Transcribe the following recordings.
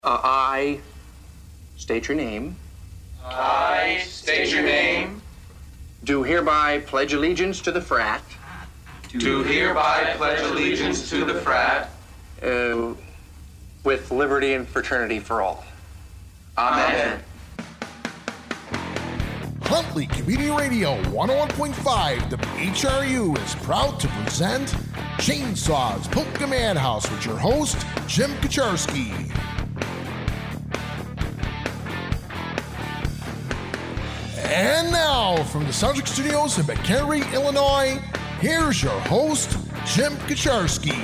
I state your name. I state your name. Do hereby pledge allegiance to the frat. Do hereby pledge allegiance to the frat. With liberty and fraternity for all. Amen. Huntley Community Radio 101.5 WHRU is proud to present Chainsaws Polka Madhouse with your host, Jim Kaczarski. And now, from the Soundtrack Studios in McHenry, Illinois, here's your host, Jim Kaczarski.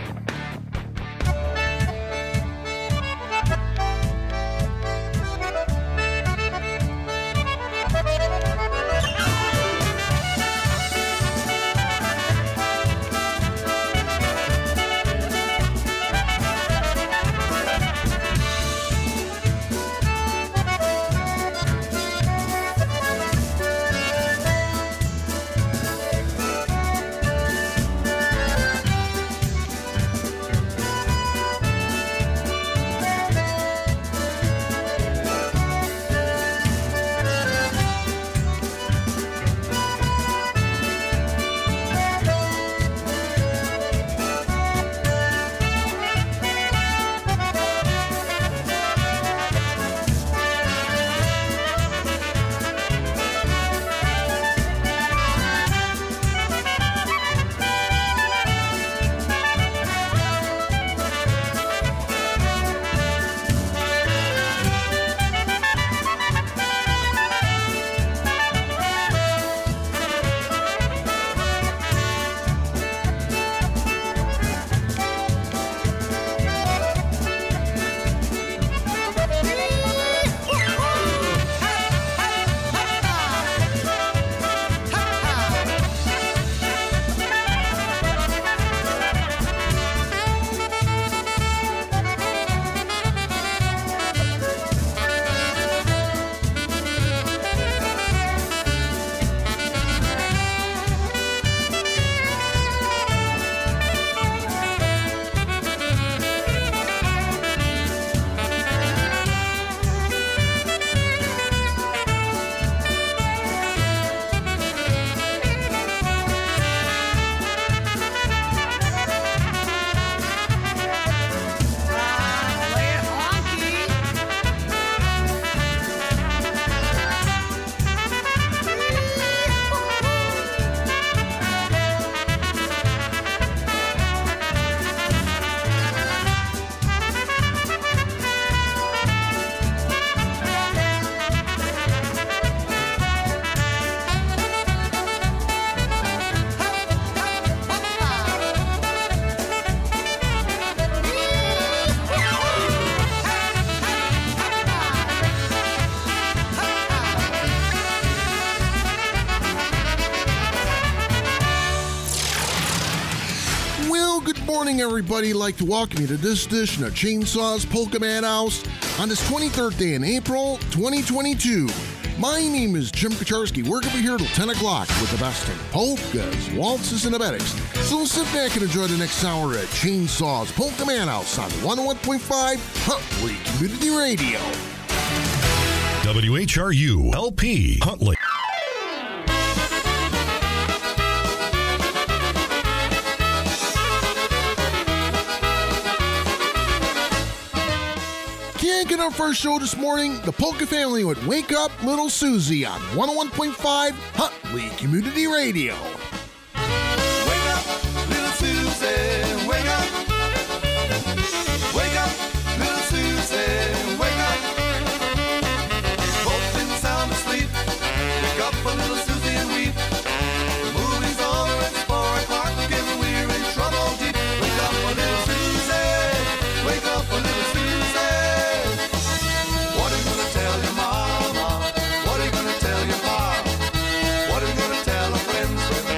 Everybody, like to welcome you to this edition of Chainsaws Polka Madhouse on this 23rd day in April 2022. My name is Jim Kaczarski. We're going to be here till 10 o'clock with the best in polkas, waltzes, and abetics. So sit back and enjoy the next hour at Chainsaws Polka Madhouse on 101.5 Huntley Community Radio. WHRU LP Huntley. In our first show this morning, the Polka family would Wake Up Little Susie on 101.5 Huntley Community Radio. Wake up, little Susie, wake up. Wake up, little Susie, wake up. Both been sound asleep. Wake up, a little Susie, and weep. The movie's on, it's 4 o'clock, and we're in trouble deep. Wake up, a little Susie, wake up, a little Susie. What are you gonna tell your mama? What are you gonna tell your pa? What are you gonna tell our friends when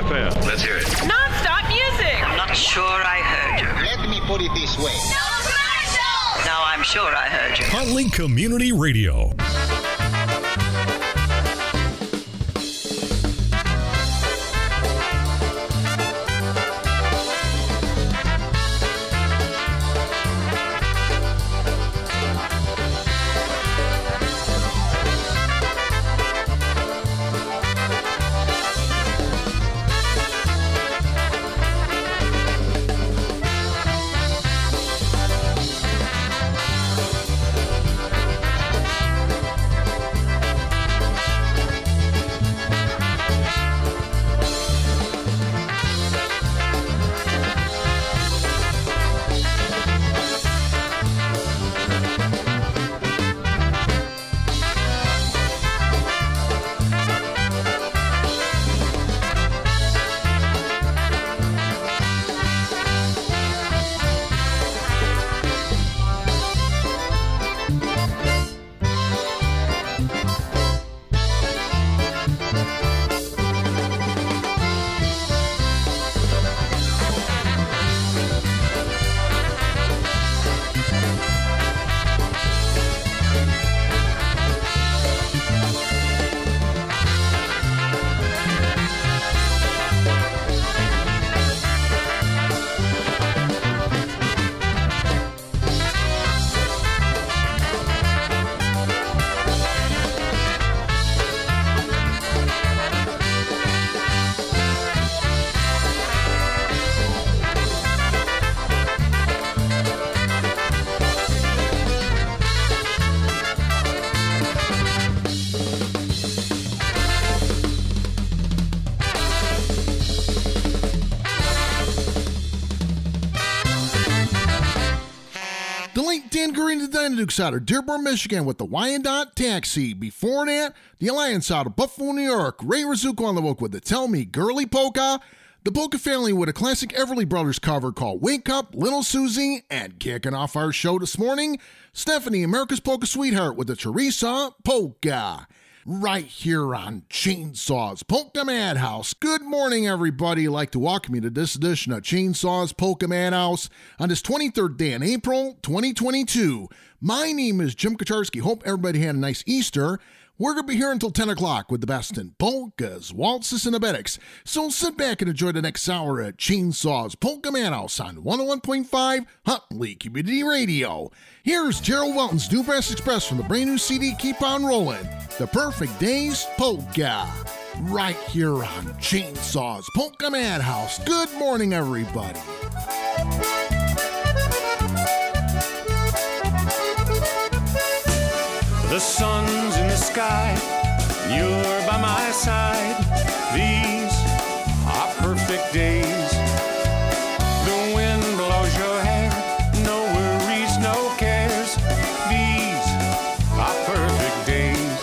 FM. Let's hear it. Non-stop music. I'm not sure I heard you. Let me put it this way. Now I'm sure I heard you. Huntley Community Radio. Dan Green the Dynadukes out of Dearborn, Michigan with the Wyandotte Taxi. Before that, the Alliance out of Buffalo, New York. Ray Rizuko on the book with the Tell Me Girly Polka. The Polka family with a classic Everly Brothers cover called Wake Up, Little Susie. And kicking off our show this morning, Stephanie, America's Polka Sweetheart with the Teresa Polka. Right here on Chainsaws Polka Madhouse. Good morning, everybody. I'd like to welcome you to this edition of Chainsaws Polka Madhouse on this 23rd day in April 2022. My name is Jim Kacharski. Hope everybody had a nice Easter. We're going to be here until 10 o'clock with the best in polkas, waltzes, and abetics. So sit back and enjoy the next hour at Chainsaws Polka Madhouse on 101.5 Huntley Community Radio. Here's Gerald Welton's New Brass Express from the brand new CD Keep On Rolling, The Perfect Days Polka. Right here on Chainsaws Polka Madhouse. Good morning, everybody. The sun's in the sky, you're by my side. These are perfect days. The wind blows your hair, no worries, no cares. These are perfect days.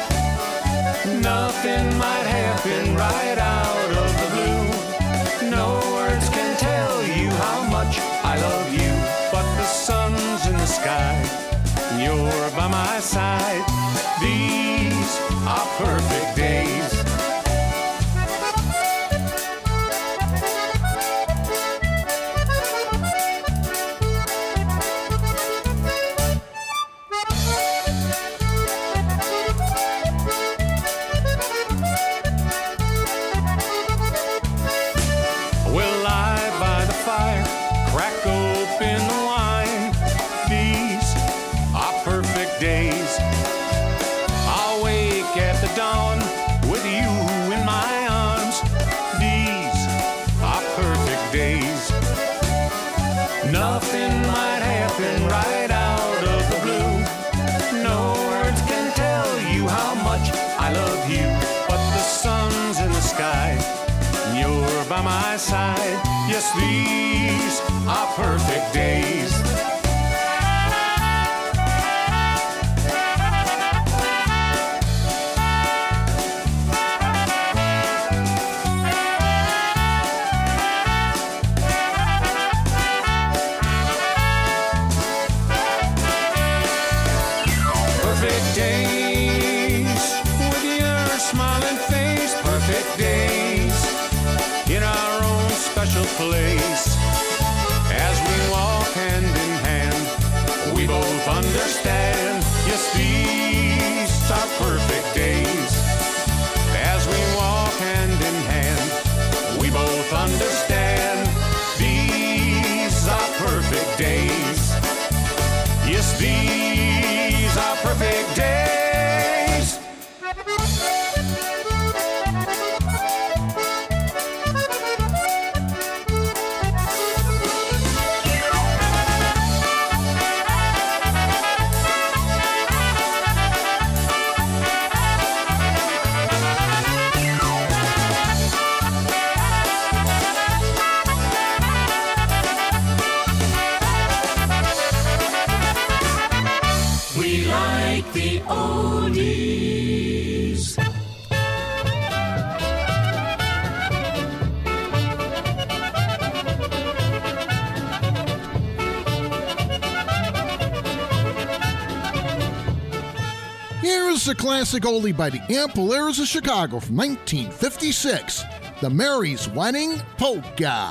Nothing might happen right out of the blue. No words can tell you how much I love you. But the sun's in the sky, you're by my side. These are perfect days. We'll lie by the fire, crack open the wine. These are perfect days. I'll wake at the dawn with you in my arms. These are perfect days. Nothing might happen right out of the blue. No words can tell you how much I love you. But the sun's in the sky, and you're by my side. Yes, these are perfect days. Perfect days with your smiling face. Perfect days place. As we walk hand in hand, we both understand. Yes, these are perfect days. As we walk hand in hand, we both understand. These are perfect days. Yes, these are perfect days. Here's a classic oldie by the Ampolairs of Chicago from 1956, The Mary's Wedding Polka.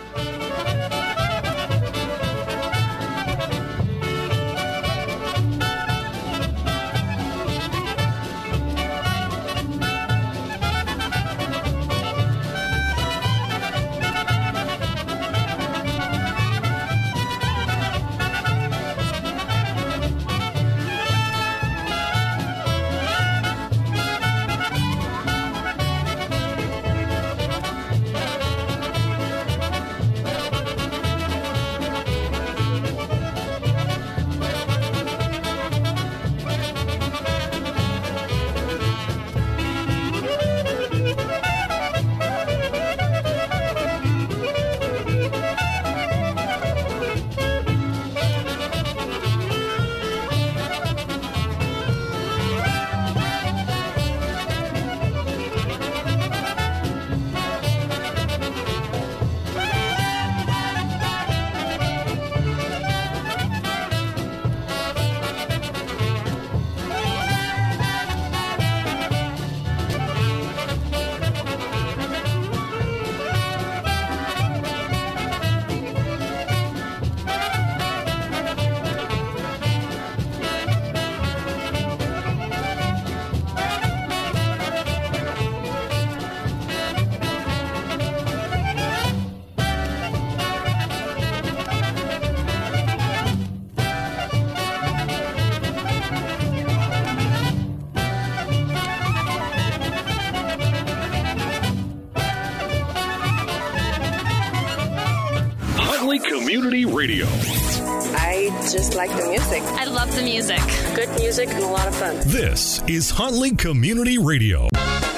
Community Radio. I just like the music. I love the music. Good music and a lot of fun. This is Huntley Community Radio.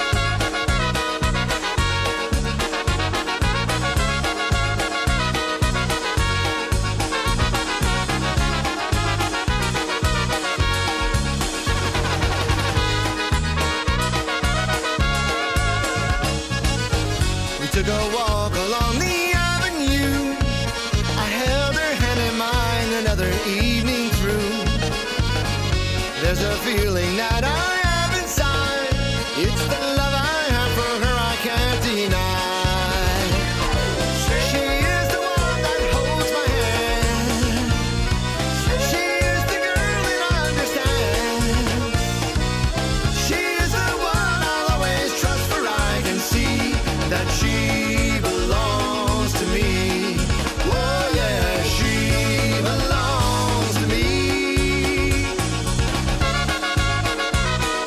We took a walk along the avenue. I held her hand in mine another evening through. There's a feeling that I have inside. It's the love I have for her I can't deny. She is the one that holds my hand. She is the girl that understands. She is the one I'll always trust, for I can see that she belongs to me. Oh yeah, she belongs to me.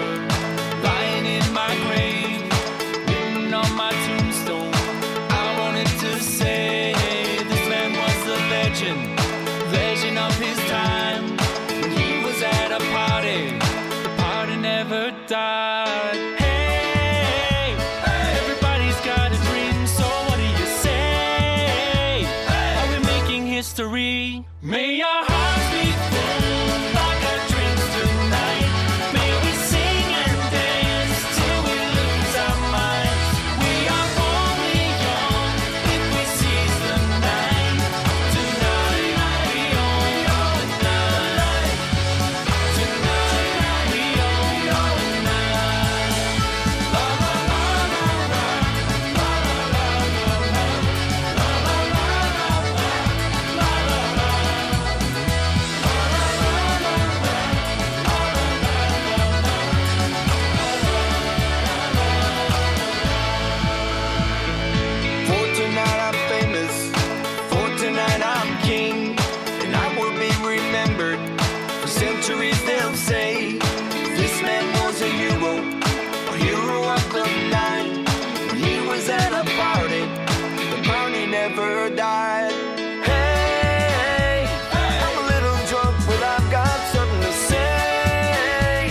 lying in my grave, written on my tombstone. I wanted to say this man was a legend of his time. When he was at a party, the party never died. Hey, everybody's got a dream, so what do you say? Are we making history? May our hearts be full like our drinks tonight. May we sing and dance till we lose our minds. We are only young if we seize the night. Tonight we own the night. Tonight we own the night. La la la la la, la la la la la, la la la la la, la la la. For tonight I'm famous, for tonight I'm king, and I will be remembered for centuries. They'll say this man was a hero of the night. When he was at a party, the party never died. Hey, I'm a little drunk, but I've got something to say.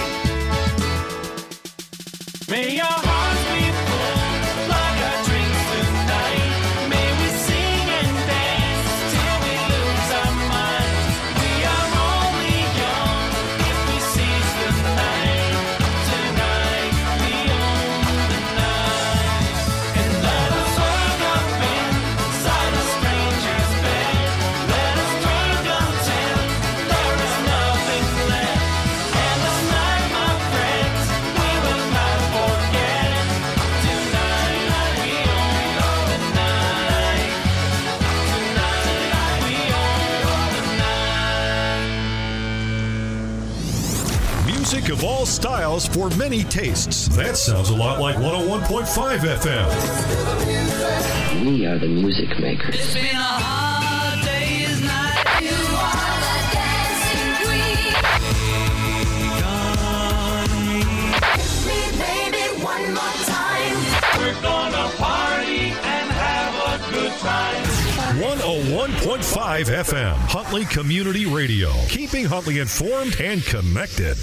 May our hearts be full like our drinks tonight. May we sing and dance till we lose our minds. We are only young if we seize the night. Tonight we own the night. And let us wake up inside a stranger's bed. Let us drink until there is nothing left. And this night, my friends, we will not forget. Tonight we own the night. Tonight we own the night. Music of all styles for many tastes. That sounds a lot like 101.5 FM. We are the music makers. It's been a hard day's night. You are the dancing queen. Me, baby, one more time. We're gonna party and have a good time. 101.5 FM, Huntley Community Radio. Keeping Huntley informed and connected.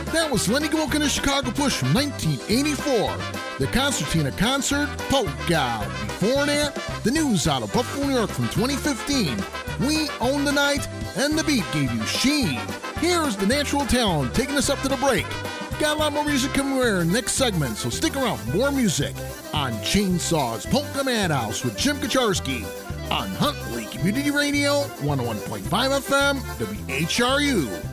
That was Lenny Gomulka and the Chicago Push from 1984. The Concertina Concert, Polka. Before that, the news out of Buffalo, New York from 2015. We Own the Night, and The Beat gave you She. Here's the Natural Talent taking us up to the break. Got a lot more music coming in next segment, so stick around for more music on Chainsaw's Polka Madhouse with Jim Kacharski on Huntley Community Radio, 101.5 FM, WHRU.